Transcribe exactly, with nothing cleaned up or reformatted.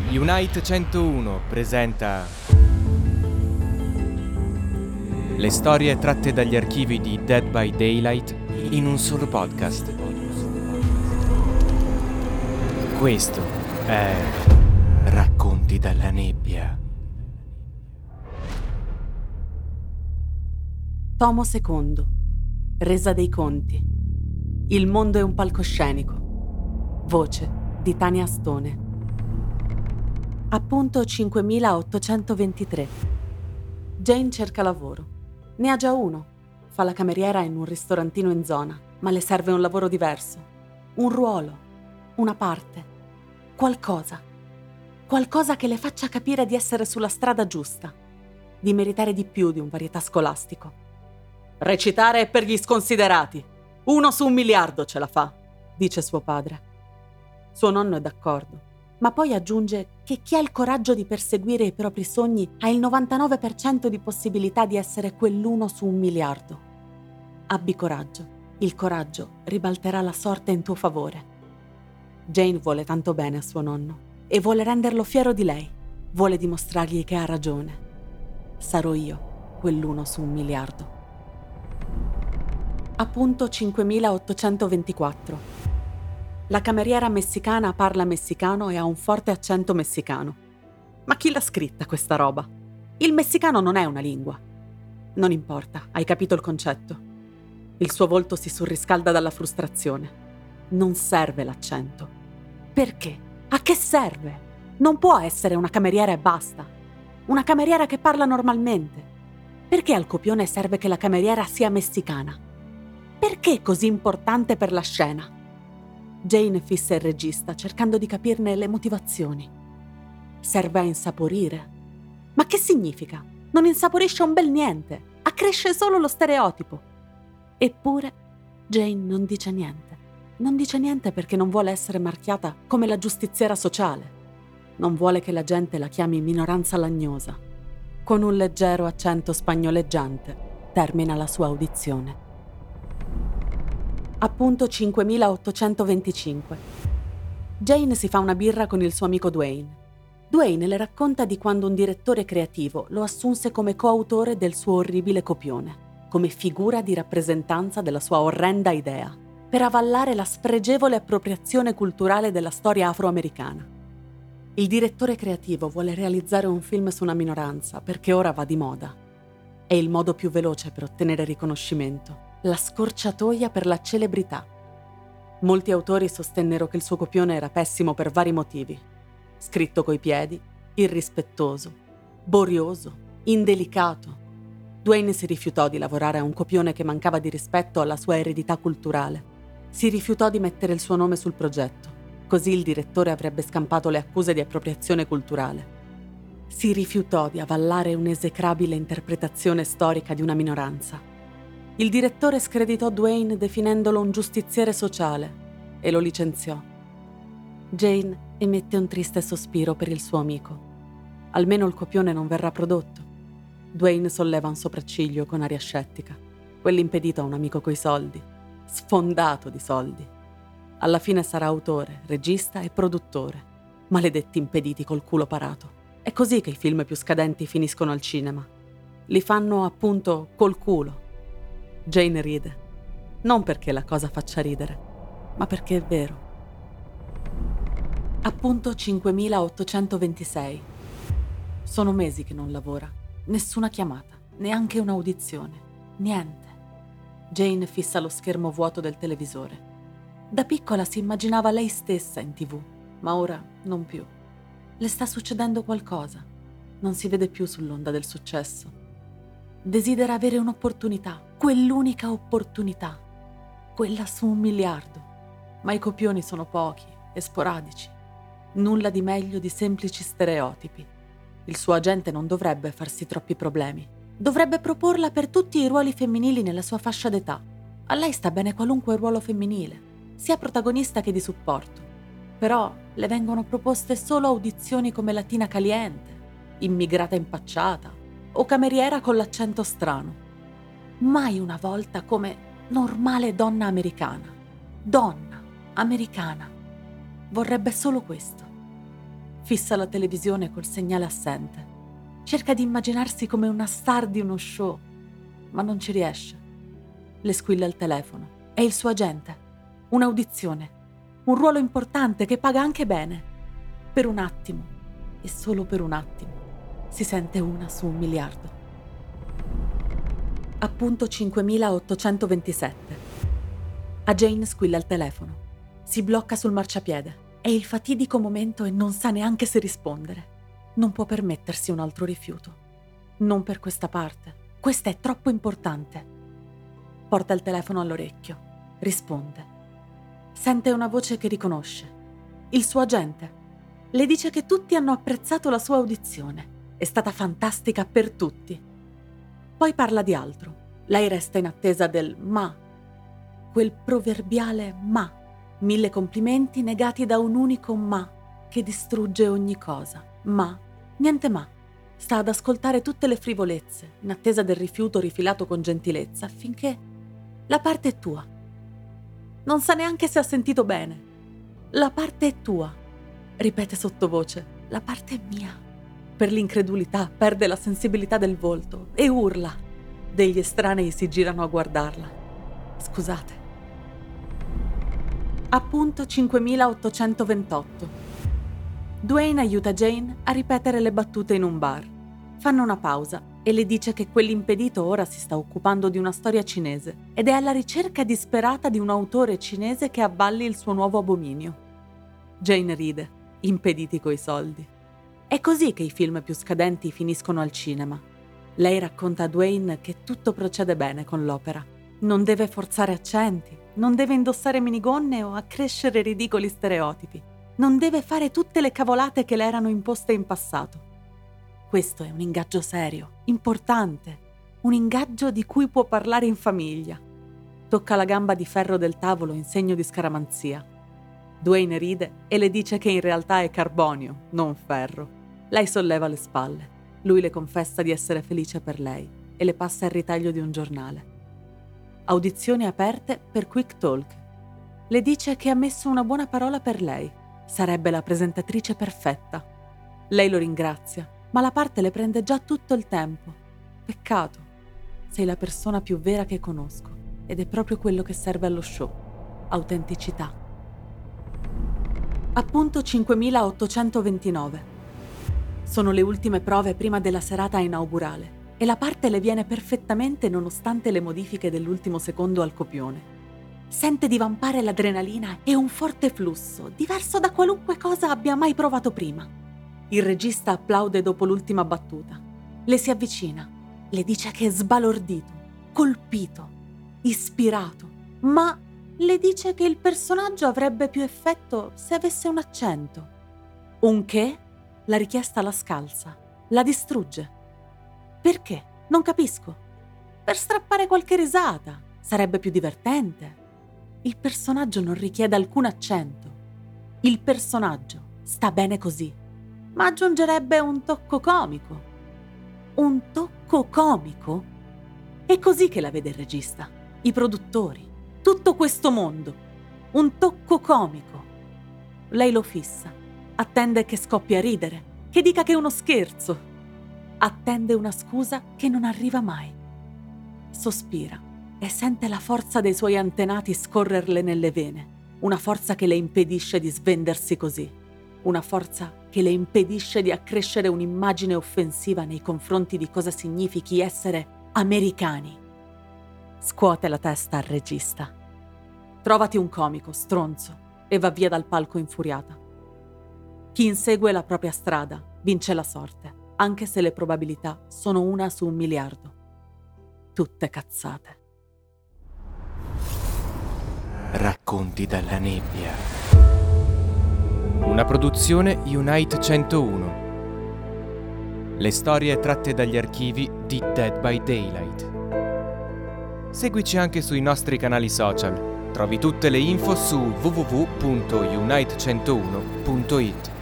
Unite centouno presenta le storie tratte dagli archivi di Dead by Daylight in un solo podcast. Questo è Racconti dalla nebbia. Tomo secondo. Resa dei conti. Il mondo è un palcoscenico. Voce di Tania Stone. Appunto cinquemilaottocentoventitré. Jane cerca lavoro. Ne ha già uno. Fa la cameriera in un ristorantino in zona, ma le serve un lavoro diverso. Un ruolo. Una parte. Qualcosa. Qualcosa che le faccia capire di essere sulla strada giusta. Di meritare di più di un varietà scolastico. Recitare è per gli sconsiderati. Uno su un miliardo ce la fa, dice suo padre. Suo nonno è d'accordo. Ma poi aggiunge che chi ha il coraggio di perseguire i propri sogni ha il novantanove per cento di possibilità di essere quell'uno su un miliardo. Abbi coraggio. Il coraggio ribalterà la sorte in tuo favore. Jane vuole tanto bene a suo nonno e vuole renderlo fiero di lei. Vuole dimostrargli che ha ragione. Sarò io quell'uno su un miliardo. Appunto cinquemilaottocentoventiquattro. La cameriera messicana parla messicano e ha un forte accento messicano. Ma chi l'ha scritta questa roba? Il messicano non è una lingua. Non importa, hai capito il concetto. Il suo volto si surriscalda dalla frustrazione. Non serve l'accento. Perché? A che serve? Non può essere una cameriera e basta. Una cameriera che parla normalmente. Perché al copione serve che la cameriera sia messicana? Perché è così importante per la scena? Jane fissa il regista cercando di capirne le motivazioni. Serve a insaporire. Ma che significa? Non insaporisce un bel niente, accresce solo lo stereotipo. Eppure Jane non dice niente. Non dice niente perché non vuole essere marchiata come la giustiziera sociale. Non vuole che la gente la chiami minoranza lagnosa. Con un leggero accento spagnoleggiante termina la sua audizione. Appunto cinquemilaottocentoventicinque. Jane si fa una birra con il suo amico Dwayne. Dwayne le racconta di quando un direttore creativo lo assunse come coautore del suo orribile copione, come figura di rappresentanza della sua orrenda idea, per avallare la spregevole appropriazione culturale della storia afroamericana. Il direttore creativo vuole realizzare un film su una minoranza perché ora va di moda. È il modo più veloce per ottenere riconoscimento. La scorciatoia per la celebrità. Molti autori sostennero che il suo copione era pessimo per vari motivi. Scritto coi piedi, irrispettoso, borioso, indelicato. Dwayne si rifiutò di lavorare a un copione che mancava di rispetto alla sua eredità culturale. Si rifiutò di mettere il suo nome sul progetto, così il direttore avrebbe scampato le accuse di appropriazione culturale. Si rifiutò di avallare un'esecrabile interpretazione storica di una minoranza. Il direttore screditò Dwayne definendolo un giustiziere sociale e lo licenziò. Jane emette un triste sospiro per il suo amico. Almeno il copione non verrà prodotto. Dwayne solleva un sopracciglio con aria scettica. Quell'impedito ha un amico coi soldi, sfondato di soldi. Alla fine sarà autore, regista e produttore. Maledetti impediti col culo parato. È così che i film più scadenti finiscono al cinema. Li fanno appunto col culo. Jane ride, non perché la cosa faccia ridere, ma perché è vero. Appunto cinquemilaottocentoventisei. Sono mesi che non lavora, nessuna chiamata, neanche un'audizione, niente. Jane fissa lo schermo vuoto del televisore. Da piccola si immaginava lei stessa in tivù, ma ora non più. Le sta succedendo qualcosa, non si vede più sull'onda del successo. Desidera avere un'opportunità, quell'unica opportunità, quella su un miliardo. Ma i copioni sono pochi e sporadici. Nulla di meglio di semplici stereotipi. Il suo agente non dovrebbe farsi troppi problemi. Dovrebbe proporla per tutti i ruoli femminili nella sua fascia d'età. A lei sta bene qualunque ruolo femminile, sia protagonista che di supporto. Però le vengono proposte solo audizioni come Latina Caliente, immigrata impacciata, o cameriera con l'accento strano. Mai una volta come normale donna americana. Donna americana. Vorrebbe solo questo. Fissa la televisione col segnale assente. Cerca di immaginarsi come una star di uno show, ma non ci riesce. Le squilla il telefono. È il suo agente. Un'audizione. Un ruolo importante che paga anche bene. Per un attimo, e solo per un attimo, si sente una su un miliardo. Appunto cinquemilaottocentoventisette. A Jane squilla il telefono. Si blocca sul marciapiede. È il fatidico momento e non sa neanche se rispondere. Non può permettersi un altro rifiuto. Non per questa parte. Questa è troppo importante. Porta il telefono all'orecchio. Risponde. Sente una voce che riconosce. Il suo agente. Le dice che tutti hanno apprezzato la sua audizione. È stata fantastica per tutti. Poi parla di altro. Lei resta in attesa del ma. Quel proverbiale ma. Mille complimenti negati da un unico ma che distrugge ogni cosa. Ma, niente ma. Sta ad ascoltare tutte le frivolezze, in attesa del rifiuto rifilato con gentilezza, finché la parte è tua. Non sa neanche se ha sentito bene. La parte è tua. Ripete sottovoce. La parte è mia. Per l'incredulità perde la sensibilità del volto e urla. Degli estranei si girano a guardarla. Scusate. Appunto cinquemilaottocentoventotto. Dwayne aiuta Jane a ripetere le battute in un bar. Fanno una pausa e le dice che quell'impedito ora si sta occupando di una storia cinese ed è alla ricerca disperata di un autore cinese che avvalli il suo nuovo abominio. Jane ride, impediti coi soldi. È così che i film più scadenti finiscono al cinema. Lei racconta a Dwayne che tutto procede bene con l'opera. Non deve forzare accenti, non deve indossare minigonne o accrescere ridicoli stereotipi. Non deve fare tutte le cavolate che le erano imposte in passato. Questo è un ingaggio serio, importante, un ingaggio di cui può parlare in famiglia. Tocca la gamba di ferro del tavolo in segno di scaramanzia. Dwayne ride e le dice che in realtà è carbonio, non ferro. Lei solleva le spalle. Lui le confessa di essere felice per lei e le passa il ritaglio di un giornale. Audizioni aperte per Quick Talk. Le dice che ha messo una buona parola per lei. Sarebbe la presentatrice perfetta. Lei lo ringrazia, ma la parte le prende già tutto il tempo. Peccato. Sei la persona più vera che conosco ed è proprio quello che serve allo show. Autenticità. Appunto cinquemilaottocentoventinove. Sono le ultime prove prima della serata inaugurale e la parte le viene perfettamente nonostante le modifiche dell'ultimo secondo al copione. Sente divampare l'adrenalina e un forte flusso, diverso da qualunque cosa abbia mai provato prima. Il regista applaude dopo l'ultima battuta. Le si avvicina, le dice che è sbalordito, colpito, ispirato, ma le dice che il personaggio avrebbe più effetto se avesse un accento. Un che? La richiesta la scalza, la distrugge. Perché? Non capisco. Per strappare qualche risata, sarebbe più divertente. Il personaggio non richiede alcun accento. Il personaggio sta bene così, ma aggiungerebbe un tocco comico. Un tocco comico? È così che la vede il regista, i produttori, tutto questo mondo. Un tocco comico. Lei lo fissa, attende che scoppi a ridere, che dica che è uno scherzo. Attende una scusa che non arriva mai. Sospira e sente la forza dei suoi antenati scorrerle nelle vene, una forza che le impedisce di svendersi così, una forza che le impedisce di accrescere un'immagine offensiva nei confronti di cosa significhi essere americani. Scuote la testa al regista. Trovati un comico, stronzo, e va via dal palco infuriata. Chi insegue la propria strada vince la sorte, anche se le probabilità sono una su un miliardo. Tutte cazzate. Racconti dalla nebbia. Una produzione Unite centouno. Le storie tratte dagli archivi di Dead by Daylight. Seguici anche sui nostri canali social. Trovi tutte le info su w w w punto unite centouno punto it.